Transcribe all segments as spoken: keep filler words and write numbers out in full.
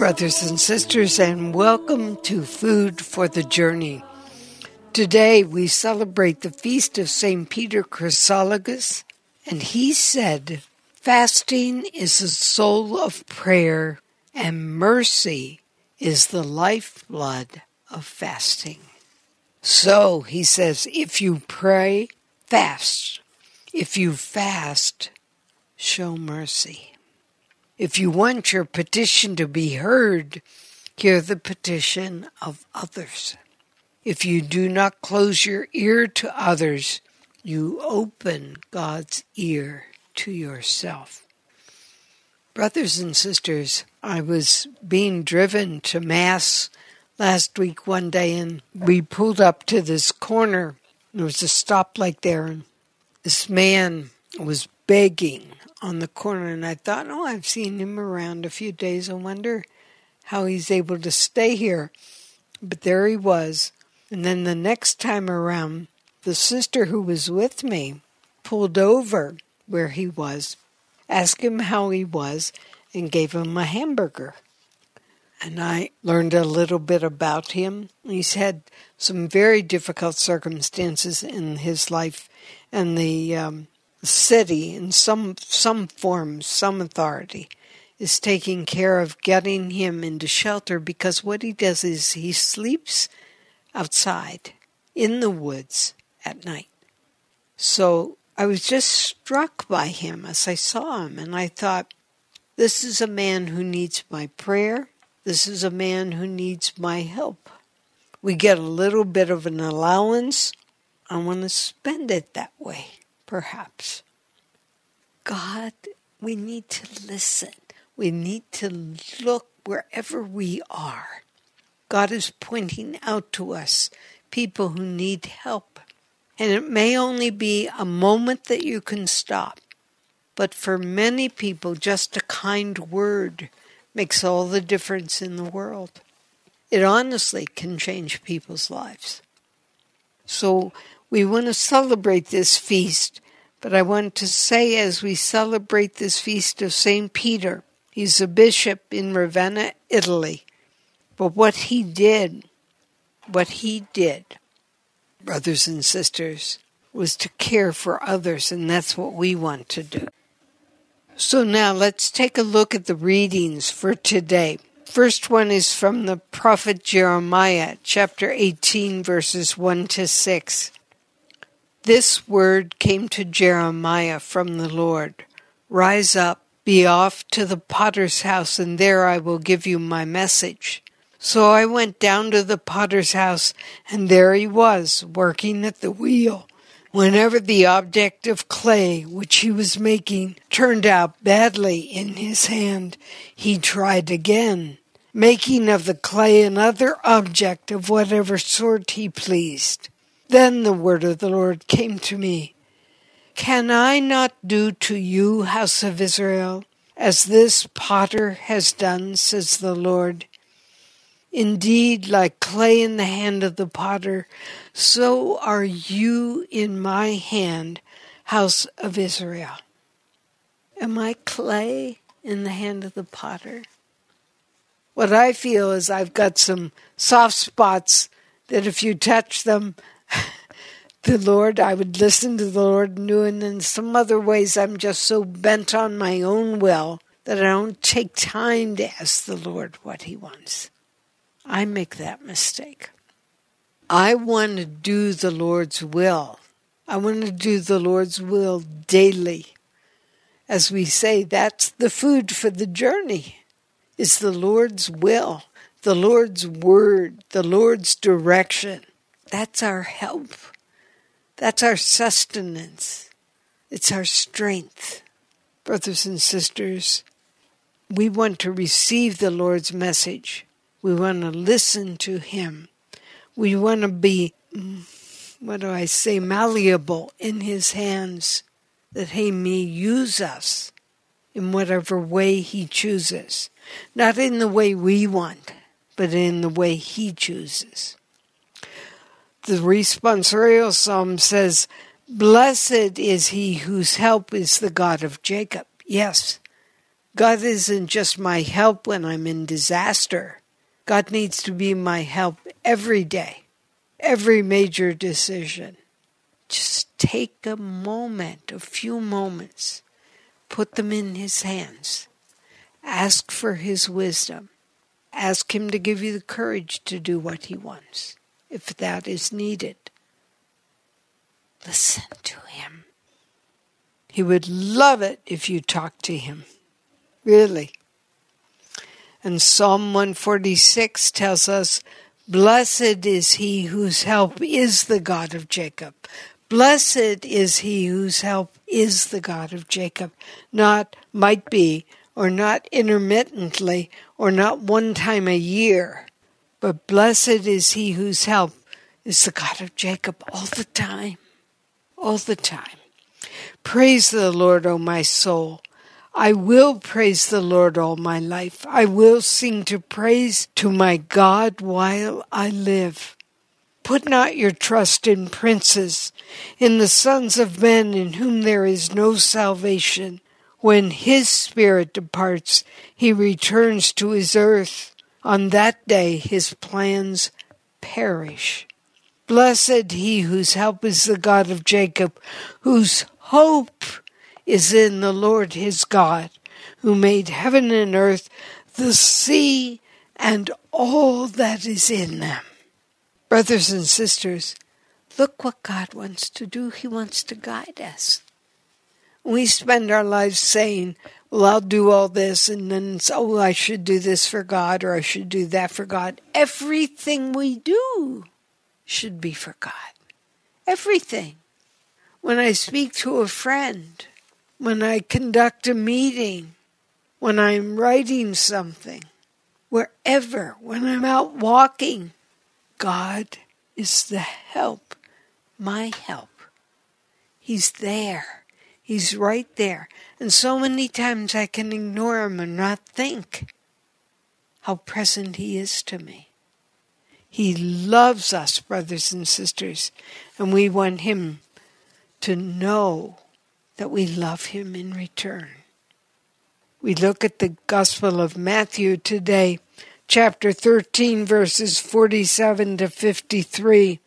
brothers and sisters, and welcome to Food for the Journey. Today we celebrate the feast of Saint Peter Chrysologus, and he said, "Fasting is the soul of prayer, and mercy is the lifeblood of fasting." So, he says, if you pray, fast. If you fast, show mercy. If you want your petition to be heard, hear the petition of others. If you do not close your ear to others, you open God's ear to yourself. Brothers and sisters, I was being driven to Mass last week one day, and we pulled up to this corner. There was a stoplight there, and this man was begging on the corner, and I thought, oh, I've seen him around a few days. I wonder how he's able to stay here. But there he was. And then the next time around, the sister who was with me pulled over where he was, asked him how he was, and gave him a hamburger. And I learned a little bit about him. He's had some very difficult circumstances in his life, and the um, city, in some some form, some authority, is taking care of getting him into shelter, because what he does is he sleeps outside in the woods at night. So I was just struck by him as I saw him, and I thought, this is a man who needs my prayer. This is a man who needs my help. We get a little bit of an allowance. I want to spend it that way, perhaps. God, we need to listen. We need to look wherever we are. God is pointing out to us people who need help. And it may only be a moment that you can stop. But for many people, just a kind word makes all the difference in the world. It honestly can change people's lives. So we want to celebrate this feast, but I want to say, as we celebrate this feast of Saint Peter, he's a bishop in Ravenna, Italy. But what he did, what he did, brothers and sisters, was to care for others, and that's what we want to do. So now let's take a look at the readings for today. First one is from the prophet Jeremiah, chapter eighteen, verses one to six. This word came to Jeremiah from the Lord. Rise up, be off to the potter's house, and there I will give you my message. So I went down to the potter's house, and there he was, working at the wheel. Whenever the object of clay which he was making turned out badly in his hand, he tried again, making of the clay another object of whatever sort he pleased. Then the word of the Lord came to me. Can I not do to you, house of Israel, as this potter has done, says the Lord? Indeed, like clay in the hand of the potter, so are you in my hand, house of Israel. Am I clay in the hand of the potter? What I feel is I've got some soft spots that if you touch them, the Lord, I would listen to the Lord and do, and in some other ways I'm just so bent on my own will that I don't take time to ask the Lord what he wants. I make that mistake. I want to do the Lord's will. I want to do the Lord's will daily. As we say, that's the food for the journey. It's the Lord's will, the Lord's word, the Lord's direction. That's our help. That's our sustenance. It's our strength. Brothers and sisters, we want to receive the Lord's message. We want to listen to him. We want to be, what do I say, malleable in his hands, that he may use us in whatever way he chooses. Not in the way we want, but in the way he chooses. The responsorial psalm says, "Blessed is he whose help is the God of Jacob." Yes, God isn't just my help when I'm in disaster. God needs to be my help every day, every major decision. Just take a moment, a few moments, put them in His hands. Ask for His wisdom. Ask Him to give you the courage to do what He wants, if that is needed. Listen to Him. He would love it if you talked to Him. Really. And Psalm one forty-six tells us, "Blessed is he whose help is the God of Jacob." Blessed is he whose help is the God of Jacob. Not might be, or not intermittently, or not one time a year. But blessed is he whose help is the God of Jacob all the time. All the time. Praise the Lord, O my soul. I will praise the Lord all my life. I will sing to praise to my God while I live. Put not your trust in princes, in the sons of men in whom there is no salvation. When his spirit departs, he returns to his earth. On that day his plans perish. Blessed he whose help is the God of Jacob, whose hope is in the Lord his God, who made heaven and earth, the sea, and all that is in them. Brothers and sisters, look what God wants to do. He wants to guide us. We spend our lives saying, well, I'll do all this, and then, oh, I should do this for God, or I should do that for God. Everything we do should be for God. Everything. When I speak to a friend, when I conduct a meeting, when I'm writing something, wherever, when I'm out walking, God is the help, my help. He's there. He's right there. And so many times I can ignore him and not think how present he is to me. He loves us, brothers and sisters, and we want him to know that we love him in return. We look at the Gospel of Matthew today, chapter thirteen, verses forty-seven to fifty-three.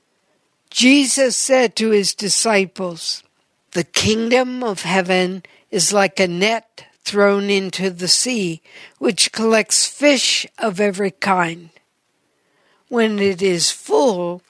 Jesus said to his disciples, "The kingdom of heaven is like a net thrown into the sea, which collects fish of every kind. When it is full,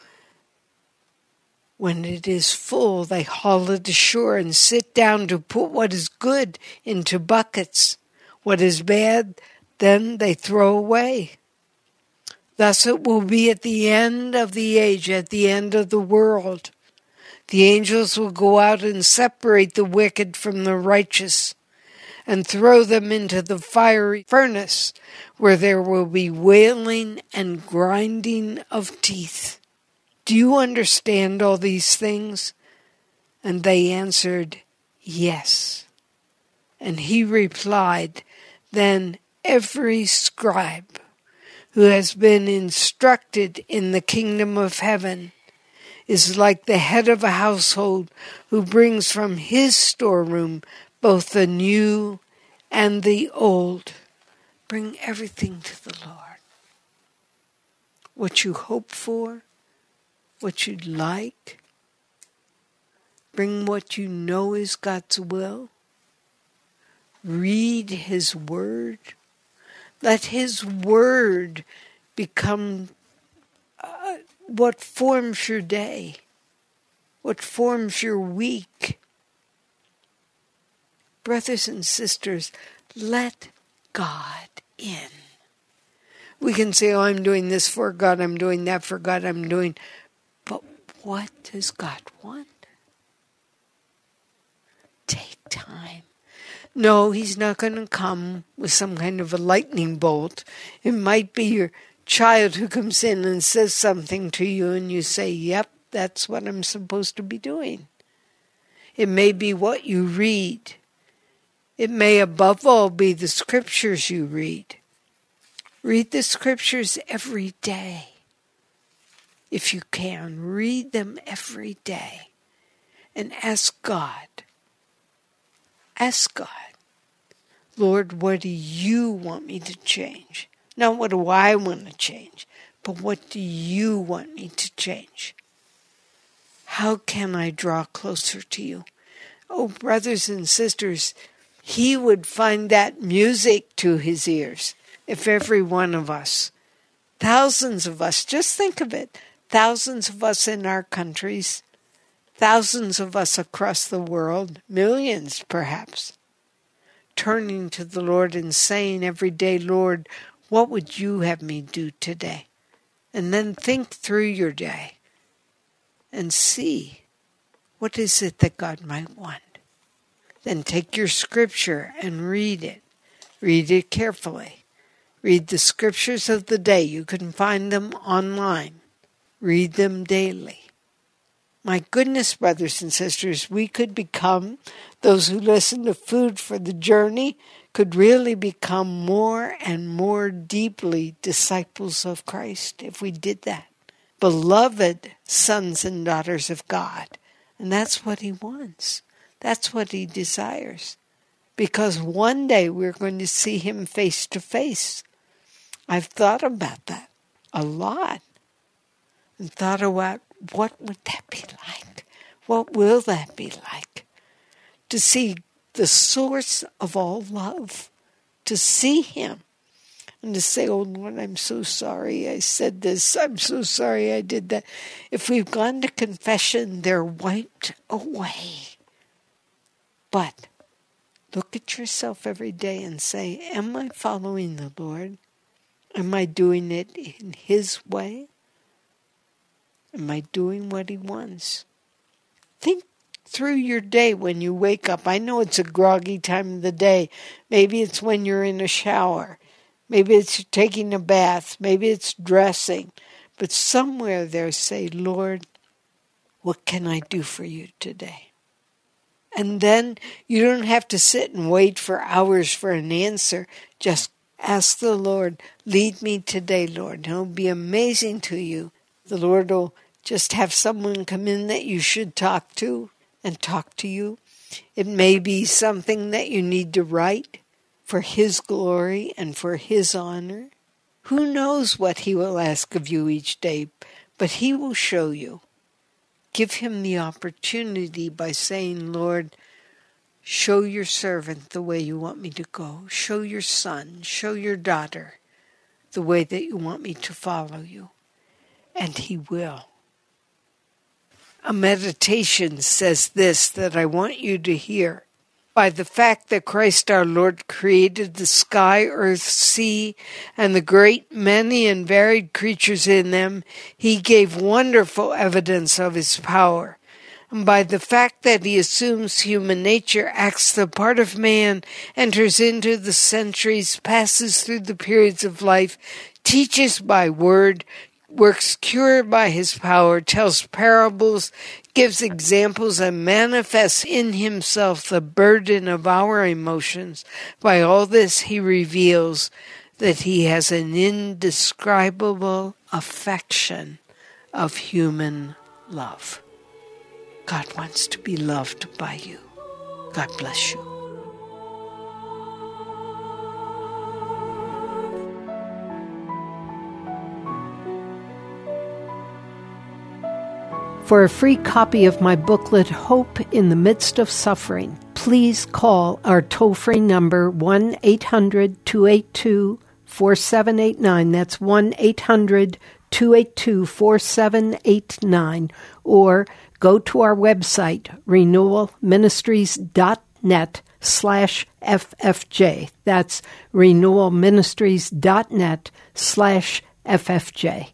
when it is full, they haul it ashore and sit down to put what is good into buckets. What is bad, then they throw away. Thus it will be at the end of the age, at the end of the world. The angels will go out and separate the wicked from the righteous and throw them into the fiery furnace, where there will be wailing and grinding of teeth." Do you understand all these things? And they answered, "Yes." And he replied, "Then every scribe who has been instructed in the kingdom of heaven is like the head of a household who brings from his storeroom both the new and the old." Bring everything to the Lord. What you hope for, what you'd like. Bring what you know is God's will. Read his word. Let his word become uh, what forms your day, what forms your week. Brothers and sisters, let God in. We can say, oh, I'm doing this for God, I'm doing that for God, I'm doing... But what does God want? Take time. No, he's not going to come with some kind of a lightning bolt. It might be your child who comes in and says something to you and you say, yep, that's what I'm supposed to be doing. It may be what you read. It may above all be the scriptures you read. Read the scriptures every day. If you can, read them every day and ask God. Ask God. Lord, what do you want me to change? Not what do I want to change, but what do you want me to change? How can I draw closer to you? Oh, brothers and sisters, he would find that music to his ears if every one of us, thousands of us, just think of it, thousands of us in our countries, thousands of us across the world, millions perhaps, turning to the Lord and saying every day, Lord, what would you have me do today? And then think through your day and see, what is it that God might want? Then take your scripture and read it. Read it carefully. Read the scriptures of the day. You can find them online. Read them daily. My goodness, brothers and sisters, we could become, those who listen to Food for the Journey, could really become more and more deeply disciples of Christ if we did that. Beloved sons and daughters of God. And that's what he wants. That's what he desires. Because one day we're going to see him face to face. I've thought about that a lot. And thought about what would that be like? What will that be like? To see the source of all love. To see him. And to say, oh Lord, I'm so sorry I said this. I'm so sorry I did that. If we've gone to confession, they're wiped away. But look at yourself every day and say, am I following the Lord? Am I doing it in his way? Am I doing what he wants? Think through your day when you wake up. I know it's a groggy time of the day. Maybe it's when you're in a shower. Maybe it's taking a bath. Maybe it's dressing. But somewhere there say, Lord, what can I do for you today? And then you don't have to sit and wait for hours for an answer. Just ask the Lord, lead me today, Lord. And it'll be amazing to you. The Lord will just have someone come in that you should talk to and talk to you. It may be something that you need to write for his glory and for his honor. Who knows what he will ask of you each day, but he will show you. Give him the opportunity by saying, Lord, show your servant the way you want me to go. Show your son, show your daughter the way that you want me to follow you. And he will. A meditation says this that I want you to hear. By the fact that Christ our Lord created the sky, earth, sea, and the great many and varied creatures in them, he gave wonderful evidence of his power. And by the fact that he assumes human nature, acts the part of man, enters into the centuries, passes through the periods of life, teaches by word, works cure by his power, tells parables, gives examples, and manifests in himself the burden of our emotions. By all this he reveals that he has an indescribable affection of human love. God wants to be loved by you. God bless you. For a free copy of my booklet, Hope in the Midst of Suffering, please call our toll-free number one eight hundred two eight two four seven eight nine. That's one eight hundred two eight two four seven eight nine. Or go to our website, renewal ministries dot net slash F F J. That's renewal ministries dot net slash F F J.